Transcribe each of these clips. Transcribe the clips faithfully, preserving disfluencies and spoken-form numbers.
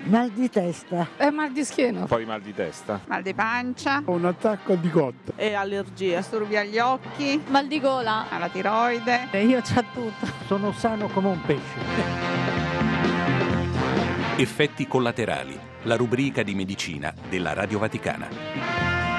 Mal di testa. E mal di schiena. Poi mal di testa. Mal di pancia. Un attacco di cotta. E allergie. Disturbi agli occhi. Mal di gola. Alla tiroide. E io c'ho tutto. Sono sano come un pesce. Effetti collaterali, la rubrica di medicina della Radio Vaticana.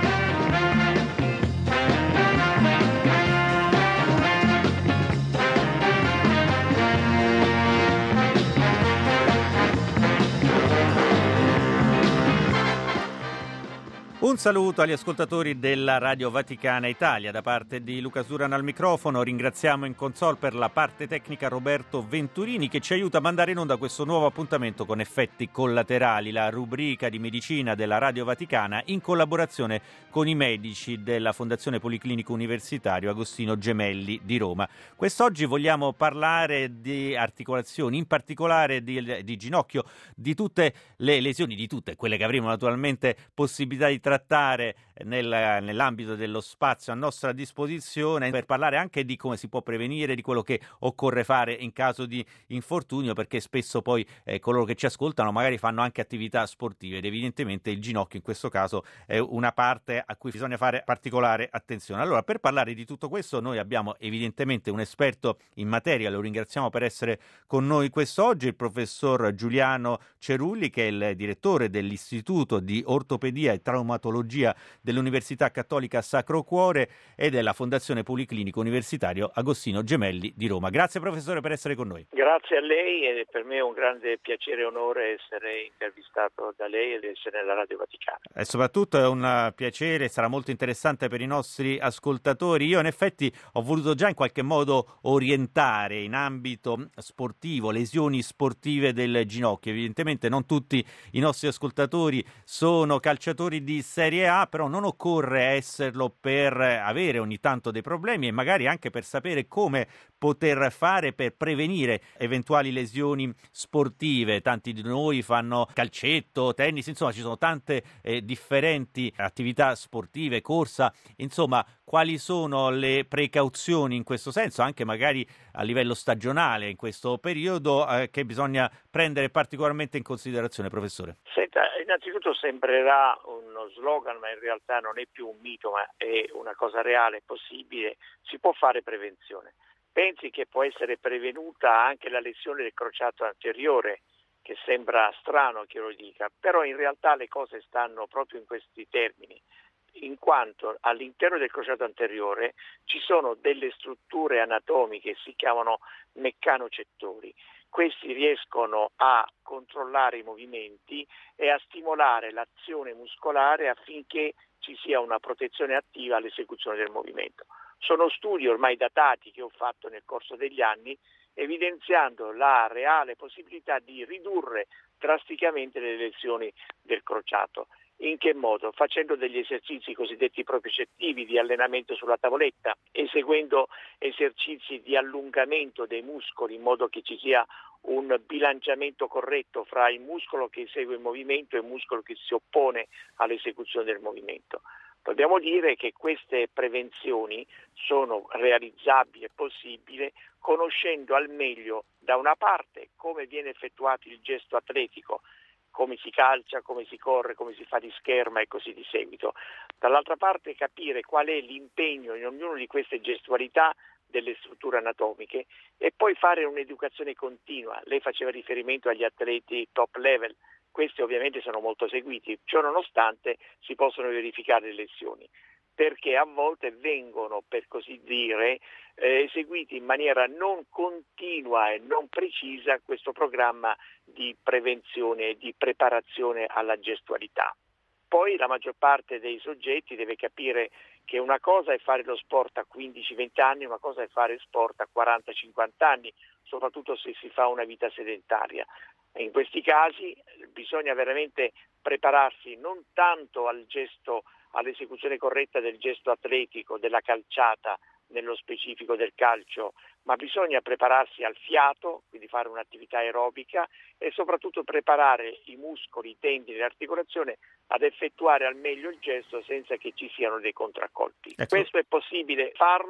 Un saluto agli ascoltatori della Radio Vaticana Italia da parte di Luca Suran al microfono. Ringraziamo in console per la parte tecnica Roberto Venturini che ci aiuta a mandare in onda questo nuovo appuntamento con Effetti collaterali, la rubrica di medicina della Radio Vaticana in collaborazione con i medici della Fondazione Policlinico Universitario Agostino Gemelli di Roma. Quest'oggi vogliamo parlare di articolazioni, in particolare di, di ginocchio, di tutte le lesioni, di tutte quelle che avremo naturalmente possibilità di trattare nel, nell'ambito dello spazio a nostra disposizione, per parlare anche di come si può prevenire, di quello che occorre fare in caso di infortunio, perché spesso poi eh, coloro che ci ascoltano magari fanno anche attività sportive ed evidentemente il ginocchio in questo caso è una parte a cui bisogna fare particolare attenzione. Allora, per parlare di tutto questo noi abbiamo evidentemente un esperto in materia, lo ringraziamo per essere con noi quest'oggi, il professor Giuliano Cerulli, che è il direttore dell'Istituto di Ortopedia e Traumatologia dell'Università Cattolica Sacro Cuore e della Fondazione Policlinico Universitario Agostino Gemelli di Roma. Grazie professore per essere con noi. Grazie a lei, e per me è un grande piacere e onore essere intervistato da lei ed essere nella Radio Vaticana. E soprattutto è un piacere, sarà molto interessante per i nostri ascoltatori. Io in effetti ho voluto già in qualche modo orientare in ambito sportivo, lesioni sportive del ginocchio. Evidentemente non tutti i nostri ascoltatori sono calciatori di Serie A, però non occorre esserlo per avere ogni tanto dei problemi e magari anche per sapere come poter fare per prevenire eventuali lesioni sportive. Tanti di noi fanno calcetto, tennis, insomma ci sono tante eh, differenti attività sportive, corsa, insomma quali sono le precauzioni in questo senso, anche magari a livello stagionale in questo periodo eh, che bisogna prendere particolarmente in considerazione, professore? Senta, innanzitutto sembrerà uno slogan, ma in realtà non è più un mito, ma è una cosa reale, possibile. Si può fare prevenzione. Pensi che può essere prevenuta anche la lesione del crociato anteriore, che sembra strano che lo dica, però in realtà le cose stanno proprio in questi termini, in quanto all'interno del crociato anteriore ci sono delle strutture anatomiche che si chiamano meccanocettori. Questi riescono a controllare i movimenti e a stimolare l'azione muscolare affinché ci sia una protezione attiva all'esecuzione del movimento. Sono studi ormai datati che ho fatto nel corso degli anni, evidenziando la reale possibilità di ridurre drasticamente le lesioni del crociato. In che modo? Facendo degli esercizi cosiddetti propriocettivi di allenamento sulla tavoletta, eseguendo esercizi di allungamento dei muscoli in modo che ci sia un bilanciamento corretto fra il muscolo che esegue il movimento e il muscolo che si oppone all'esecuzione del movimento. Dobbiamo dire che queste prevenzioni sono realizzabili e possibili conoscendo al meglio da una parte come viene effettuato il gesto atletico, come si calcia, come si corre, come si fa di scherma e così di seguito. Dall'altra parte capire qual è l'impegno in ognuna di queste gestualità delle strutture anatomiche e poi fare un'educazione continua. Lei faceva riferimento agli atleti top level, questi ovviamente sono molto seguiti, ciò nonostante si possono verificare lesioni, perché a volte vengono, per così dire, eh, eseguiti in maniera non continua e non precisa questo programma di prevenzione e di preparazione alla gestualità. Poi la maggior parte dei soggetti deve capire che una cosa è fare lo sport a quindici venti anni, una cosa è fare sport a quaranta cinquanta anni, soprattutto se si fa una vita sedentaria. E in questi casi bisogna veramente prepararsi non tanto al gesto, all'esecuzione corretta del gesto atletico, della calciata, nello specifico del calcio, ma bisogna prepararsi al fiato, quindi fare un'attività aerobica e soprattutto preparare i muscoli, i tendini, l'articolazione ad effettuare al meglio il gesto senza che ci siano dei contraccolpi. Ecco. Questo è possibile farlo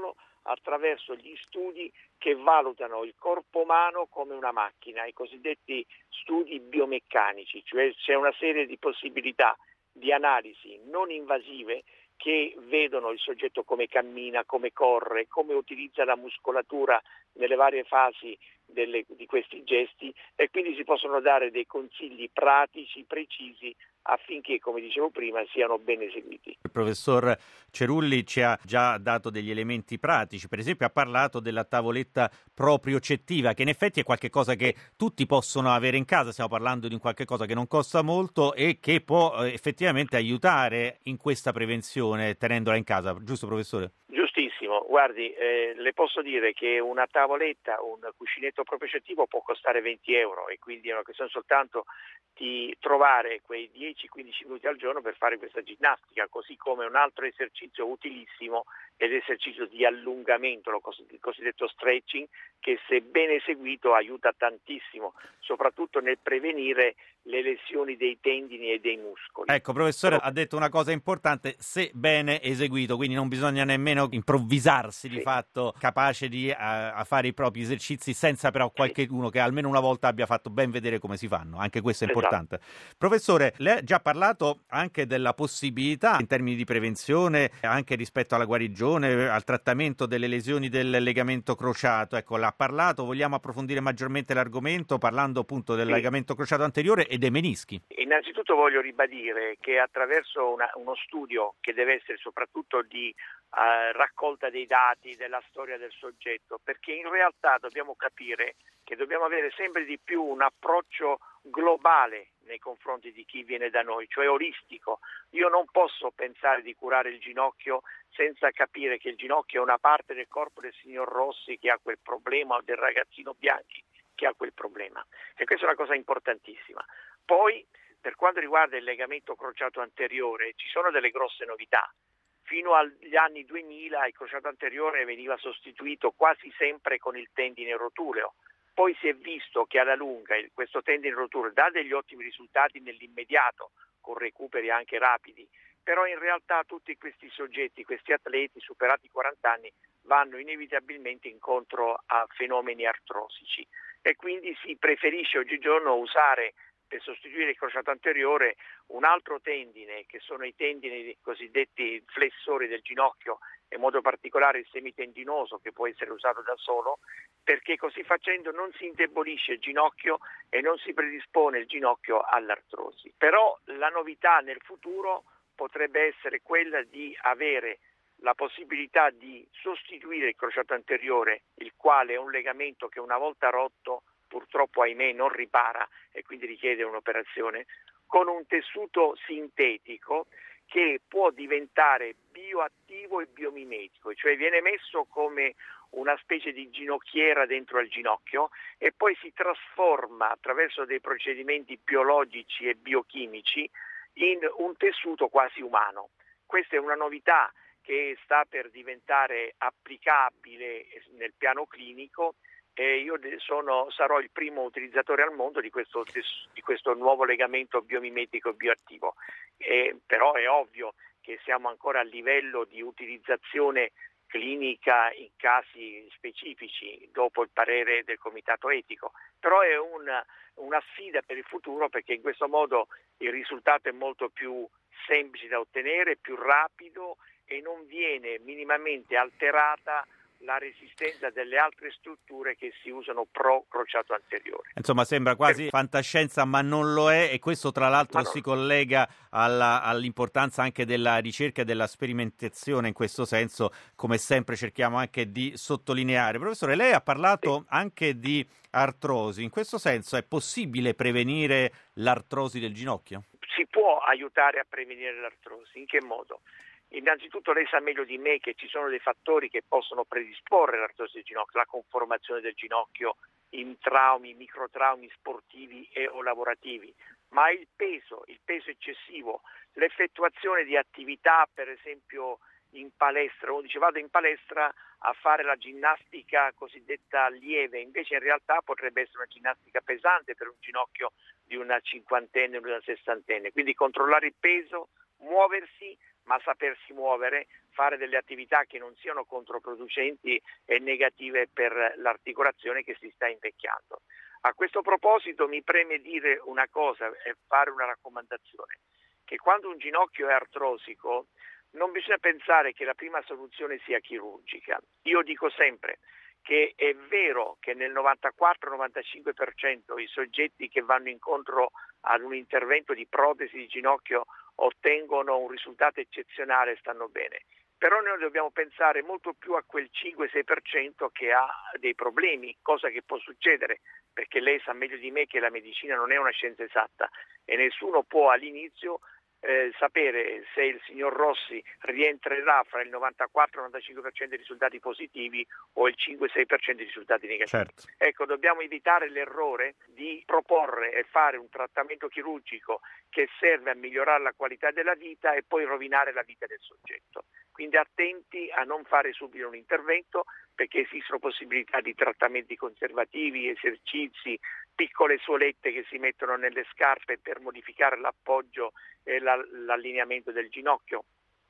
attraverso gli studi che valutano il corpo umano come una macchina, i cosiddetti studi biomeccanici, cioè c'è una serie di possibilità di analisi non invasive che vedono il soggetto come cammina, come corre, come utilizza la muscolatura nelle varie fasi delle, di questi gesti, e quindi si possono dare dei consigli pratici, precisi, affinché, come dicevo prima, siano ben eseguiti. Il professor Cerulli ci ha già dato degli elementi pratici, per esempio ha parlato della tavoletta propriocettiva, che in effetti è qualcosa che tutti possono avere in casa, stiamo parlando di un qualche cosa che non costa molto e che può eh, effettivamente aiutare in questa prevenzione tenendola in casa, giusto professore? Giustissimo, guardi, eh, le posso dire che una tavoletta, un cuscinetto propriocettivo può costare venti euro, e quindi è una questione soltanto di trovare quei dieci quindici minuti al giorno per fare questa ginnastica, così come un altro esercizio utilissimo è l'esercizio di allungamento, lo cosiddetto stretching, che se ben eseguito aiuta tantissimo, soprattutto nel prevenire le lesioni dei tendini e dei muscoli. Ecco, professore, Però... ha detto una cosa importante, se bene eseguito, quindi non bisogna nemmeno improvvisarsi di sì. fatto, capace di a, a fare i propri esercizi senza però qualcuno sì. che almeno una volta abbia fatto ben vedere come si fanno, anche questo è importante. Esatto. Professore, lei ha già parlato anche della possibilità in termini di prevenzione, anche rispetto alla guarigione, al trattamento delle lesioni del legamento crociato, ecco, l'ha parlato, vogliamo approfondire maggiormente l'argomento parlando appunto del sì. legamento crociato anteriore e dei menischi. Innanzitutto voglio ribadire che attraverso una, uno studio che deve essere soprattutto di uh, raccolta dei dati, della storia del soggetto, perché in realtà dobbiamo capire che dobbiamo avere sempre di più un approccio globale nei confronti di chi viene da noi, cioè olistico. Io non posso pensare di curare il ginocchio senza capire che il ginocchio è una parte del corpo del signor Rossi che ha quel problema, o del ragazzino Bianchi che ha quel problema, e questa è una cosa importantissima. Poi, per quanto riguarda il legamento crociato anteriore, ci sono delle grosse novità. Fino agli anni duemila il crociato anteriore veniva sostituito quasi sempre con il tendine rotuleo. Poi si è visto che alla lunga questo tendine rotuleo dà degli ottimi risultati nell'immediato, con recuperi anche rapidi, però in realtà tutti questi soggetti, questi atleti superati i quaranta anni, vanno inevitabilmente incontro a fenomeni artrosici, e quindi si preferisce oggigiorno usare per sostituire il crociato anteriore un altro tendine, che sono i tendini cosiddetti flessori del ginocchio, in modo particolare il semitendinoso, che può essere usato da solo, perché così facendo non si indebolisce il ginocchio e non si predispone il ginocchio all'artrosi. Però la novità nel futuro potrebbe essere quella di avere la possibilità di sostituire il crociato anteriore, il quale è un legamento che una volta rotto purtroppo ahimè non ripara e quindi richiede un'operazione, con un tessuto sintetico che può diventare bioattivo e biomimetico, cioè viene messo come una specie di ginocchiera dentro al ginocchio e poi si trasforma attraverso dei procedimenti biologici e biochimici in un tessuto quasi umano. Questa è una novità che sta per diventare applicabile nel piano clinico, e io sono, sarò il primo utilizzatore al mondo di questo, di questo nuovo legamento biomimetico bioattivo. Eh, però è ovvio che siamo ancora a livello di utilizzazione clinica in casi specifici dopo il parere del comitato etico, però è una, una sfida per il futuro, perché in questo modo il risultato è molto più semplice da ottenere, più rapido, e non viene minimamente alterata la resistenza delle altre strutture che si usano pro crociato anteriore. Insomma, sembra quasi per... fantascienza, ma non lo è, e questo tra l'altro si collega alla, all'importanza anche della ricerca e della sperimentazione in questo senso, come sempre cerchiamo anche di sottolineare. Professore, lei ha parlato sì. anche di artrosi, in questo senso è possibile prevenire l'artrosi del ginocchio? Si può aiutare a prevenire l'artrosi, in che modo? Innanzitutto lei sa meglio di me che ci sono dei fattori che possono predisporre l'artrosi del ginocchio, la conformazione del ginocchio in traumi, microtraumi sportivi e o lavorativi, ma il peso, il peso eccessivo, l'effettuazione di attività per esempio in palestra, uno dice vado in palestra a fare la ginnastica cosiddetta lieve, invece in realtà potrebbe essere una ginnastica pesante per un ginocchio di una cinquantenne o di una sessantenne, quindi controllare il peso, muoversi, ma sapersi muovere, fare delle attività che non siano controproducenti e negative per l'articolazione che si sta invecchiando. A questo proposito mi preme dire una cosa e fare una raccomandazione, che quando un ginocchio è artrosico non bisogna pensare che la prima soluzione sia chirurgica. Io dico sempre che è vero che nel novantaquattro novantacinque per cento i soggetti che vanno incontro ad un intervento di protesi di ginocchio ottengono un risultato eccezionale e stanno bene. Però noi dobbiamo pensare molto più a quel cinque sei per cento che ha dei problemi, cosa che può succedere, perché lei sa meglio di me che la medicina non è una scienza esatta e nessuno può all'inizio eh, sapere se il signor Rossi rientrerà fra il novantaquattro novantacinque per cento dei risultati positivi o il cinque sei per cento dei risultati negativi. Certo. Ecco, dobbiamo evitare l'errore di proporre e fare un trattamento chirurgico che serve a migliorare la qualità della vita e poi rovinare la vita del soggetto. Quindi attenti a non fare subito un intervento, perché esistono possibilità di trattamenti conservativi, esercizi, piccole suolette che si mettono nelle scarpe per modificare l'appoggio e la, l'allineamento del ginocchio.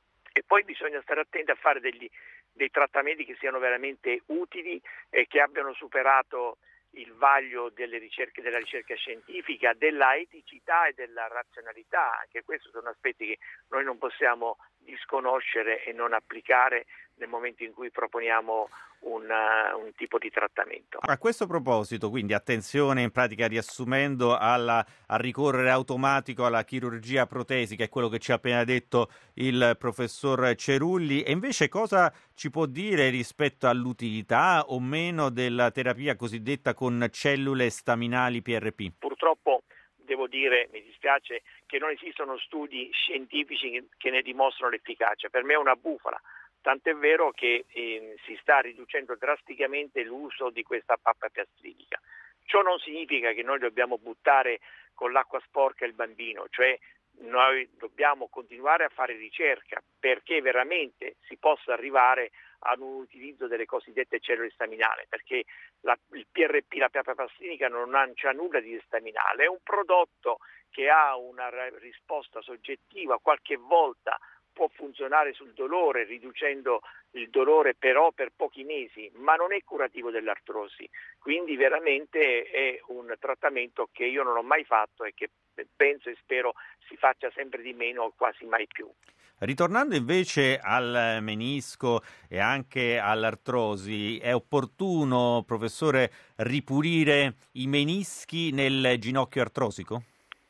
E poi bisogna stare attenti a fare degli, dei trattamenti che siano veramente utili e che abbiano superato il vaglio delle ricerche, della ricerca scientifica, della eticità e della razionalità. Anche questi sono aspetti che noi non possiamo disconoscere e non applicare nel momento in cui proponiamo un, uh, un tipo di trattamento. A questo proposito, quindi attenzione, in pratica riassumendo, alla, a ricorrere automatico alla chirurgia protesica, è quello che ci ha appena detto il professor Cerulli. E invece cosa ci può dire rispetto all'utilità o meno della terapia cosiddetta con cellule staminali P R P? Purtroppo devo dire, mi dispiace, che non esistono studi scientifici che ne dimostrano l'efficacia. Per me è una bufala. Tant'è vero che eh, si sta riducendo drasticamente l'uso di questa pappa piastridica. Ciò non significa che noi dobbiamo buttare con l'acqua sporca il bambino, cioè noi dobbiamo continuare a fare ricerca perché veramente si possa arrivare ad un utilizzo delle cosiddette cellule staminali, perché la, il P R P, la pappa piastridica, non ha, c'ha nulla di staminale, è un prodotto che ha una risposta soggettiva, qualche volta può funzionare sul dolore, riducendo il dolore però per pochi mesi, ma non è curativo dell'artrosi, quindi veramente è un trattamento che io non ho mai fatto e che penso e spero si faccia sempre di meno o quasi mai più. Ritornando invece al menisco e anche all'artrosi, è opportuno, professore, ripulire i menischi nel ginocchio artrosico?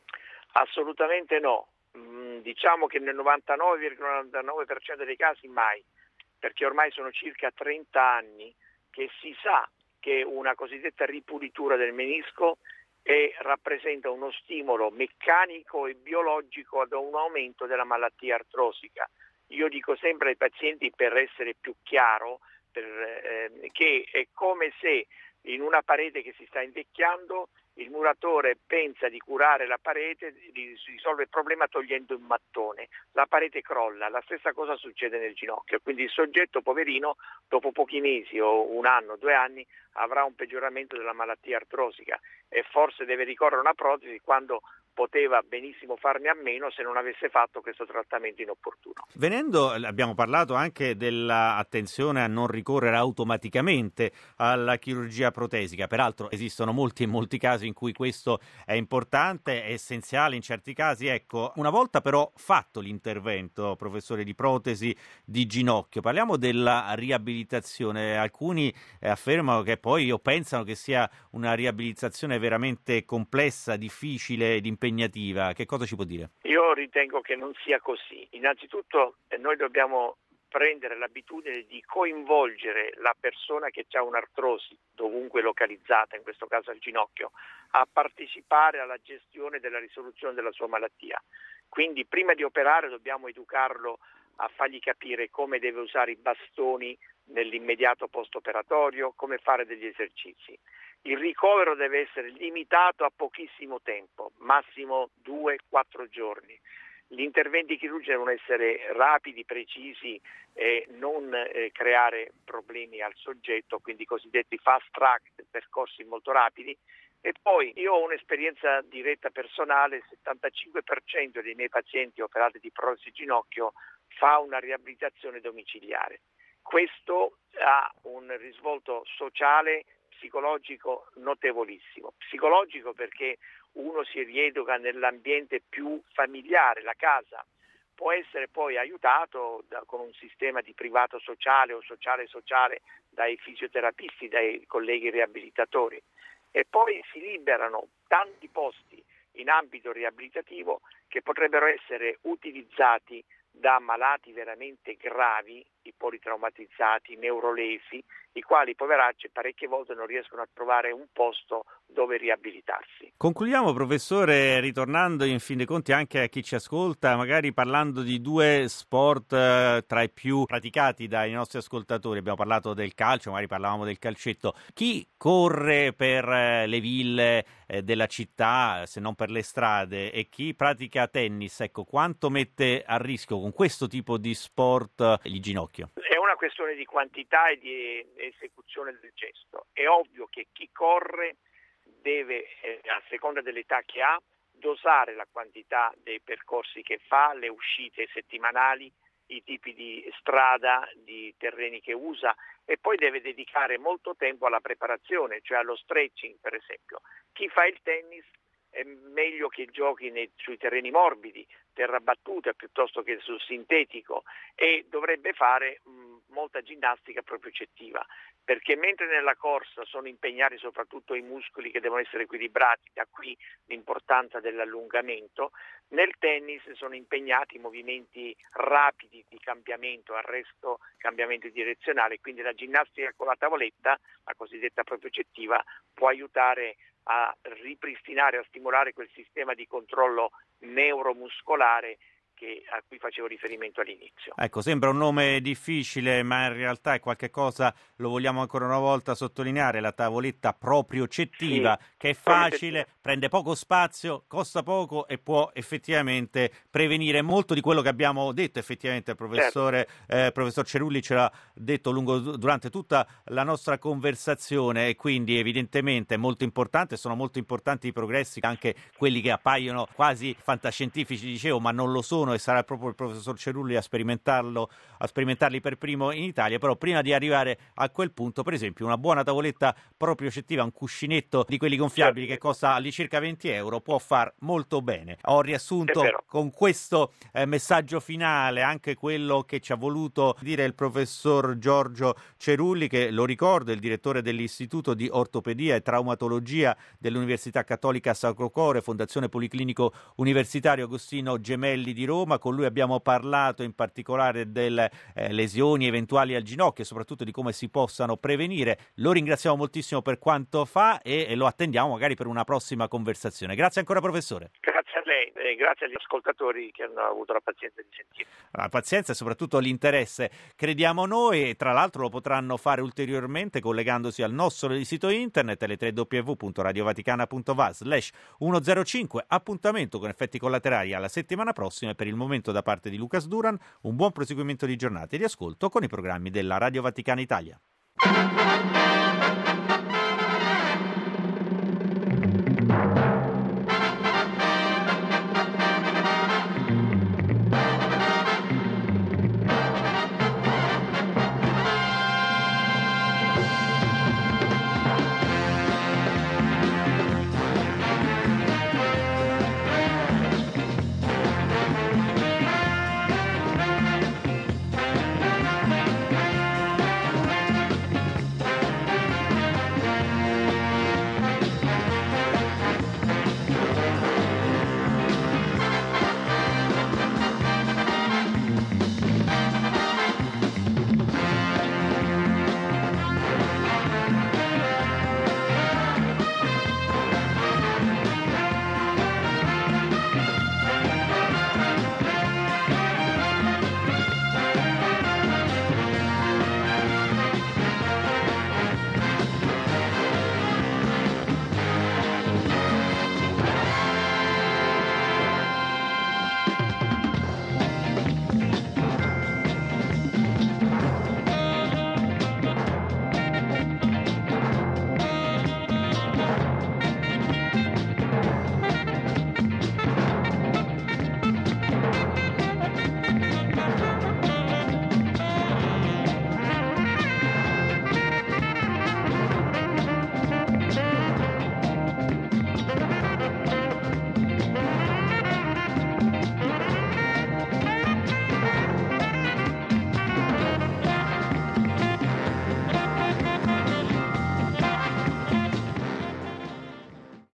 Assolutamente no. Diciamo che nel novantanove virgola novantanove per cento dei casi mai, perché ormai sono circa trenta anni che si sa che una cosiddetta ripulitura del menisco è, rappresenta uno stimolo meccanico e biologico ad un aumento della malattia artrosica. Io dico sempre ai pazienti, per essere più chiaro, per, eh, che è come se in una parete che si sta invecchiando il muratore pensa di curare la parete, di risolvere il problema togliendo un mattone, la parete crolla, la stessa cosa succede nel ginocchio, quindi il soggetto poverino dopo pochi mesi o un anno, due anni avrà un peggioramento della malattia artrosica e forse deve ricorrere a una protesi quando poteva benissimo farne a meno se non avesse fatto questo trattamento inopportuno. Venendo, abbiamo parlato anche dell'attenzione a non ricorrere automaticamente alla chirurgia protesica, peraltro esistono molti e molti casi in cui questo è importante, è essenziale in certi casi. Ecco, una volta però fatto l'intervento, professore, di protesi di ginocchio, parliamo della riabilitazione. Alcuni eh, affermano che poi o pensano che sia una riabilitazione veramente complessa, difficile ed impegnativa. Che cosa ci può dire? Io ritengo che non sia così. Innanzitutto eh, noi dobbiamo prendere l'abitudine di coinvolgere la persona che ha un'artrosi dovunque localizzata, in questo caso al ginocchio, a partecipare alla gestione della risoluzione della sua malattia. Quindi prima di operare dobbiamo educarlo a fargli capire come deve usare i bastoni nell'immediato post-operatorio, come fare degli esercizi. Il ricovero deve essere limitato a pochissimo tempo, massimo due quattro giorni. Gli interventi chirurgici devono essere rapidi, precisi e non eh, creare problemi al soggetto, quindi i cosiddetti fast track, percorsi molto rapidi. E poi io ho un'esperienza diretta personale, il settantacinque per cento dei miei pazienti operati di protesi ginocchio fa una riabilitazione domiciliare. Questo ha un risvolto sociale, psicologico notevolissimo. Psicologico perché uno si rieduca nell'ambiente più familiare, la casa. Può essere poi aiutato da, con un sistema di privato sociale o sociale sociale dai fisioterapisti, dai colleghi riabilitatori. E poi si liberano tanti posti in ambito riabilitativo che potrebbero essere utilizzati da malati veramente gravi, i politraumatizzati, i neurolesi, i quali poveracci parecchie volte non riescono a trovare un posto dove riabilitarsi. Concludiamo, professore, ritornando in fin dei conti anche a chi ci ascolta, magari parlando di due sport eh, tra i più praticati dai nostri ascoltatori. Abbiamo parlato del calcio, magari parlavamo del calcetto. Chi corre per eh, le ville eh, della città, se non per le strade, e chi pratica tennis, ecco, quanto mette a rischio con questo tipo di sport eh, il ginocchio? È una questione di quantità e di esecuzione del gesto. È ovvio che chi corre deve, eh, a seconda dell'età che ha, dosare la quantità dei percorsi che fa, le uscite settimanali, i tipi di strada, di terreni che usa, e poi deve dedicare molto tempo alla preparazione, cioè allo stretching per esempio. Chi fa il tennis è meglio che giochi nei, sui terreni morbidi, terra battuta piuttosto che sul sintetico, e dovrebbe fare mh, molta ginnastica propriocettiva, perché mentre nella corsa sono impegnati soprattutto i muscoli che devono essere equilibrati, da qui l'importanza dell'allungamento, nel tennis sono impegnati i movimenti rapidi di cambiamento, arresto, cambiamento direzionale, quindi la ginnastica con la tavoletta, la cosiddetta propriocettiva, può aiutare a ripristinare, a stimolare quel sistema di controllo neuromuscolare che, a cui facevo riferimento all'inizio. Ecco, sembra un nome difficile, ma in realtà è qualche cosa, lo vogliamo ancora una volta sottolineare, la tavoletta propriocettiva, sì, che è facile, prende poco spazio, costa poco e può effettivamente prevenire molto di quello che abbiamo detto. Effettivamente il professore, certo. eh, professor Cerulli ce l'ha detto lungo, durante tutta la nostra conversazione, e quindi evidentemente è molto importante, sono molto importanti i progressi, anche quelli che appaiono quasi fantascientifici, dicevo, ma non lo sono, e sarà proprio il professor Cerulli a sperimentarlo, a sperimentarli per primo in Italia. Però prima di arrivare a quel punto, per esempio, una buona tavoletta propriocettiva, un cuscinetto di quelli gonfiabili che costa all'incirca venti euro, può far molto bene. Ho riassunto con questo eh, messaggio finale anche quello che ci ha voluto dire il professor Giorgio Cerulli, che, lo ricordo, è il direttore dell'Istituto di Ortopedia e Traumatologia dell'Università Cattolica Sacro Cuore, Fondazione Policlinico Universitario Agostino Gemelli di Roma. Con lui abbiamo parlato in particolare delle eh, lesioni eventuali al ginocchio e soprattutto di come si possano prevenire. Lo ringraziamo moltissimo per quanto fa e, e lo attendiamo magari per una prossima conversazione. Grazie ancora, professore. Grazie a lei e grazie agli ascoltatori che hanno avuto la pazienza di sentire. La pazienza e soprattutto l'interesse, crediamo noi, e tra l'altro lo potranno fare ulteriormente collegandosi al nostro sito internet l tre w w w punto radio vaticana punto va slash centocinque. Appuntamento con Effetti Collaterali alla settimana prossima, e per il momento da parte di Lucas Duran un buon proseguimento di giornata e di ascolto con i programmi della Radio Vaticana Italia.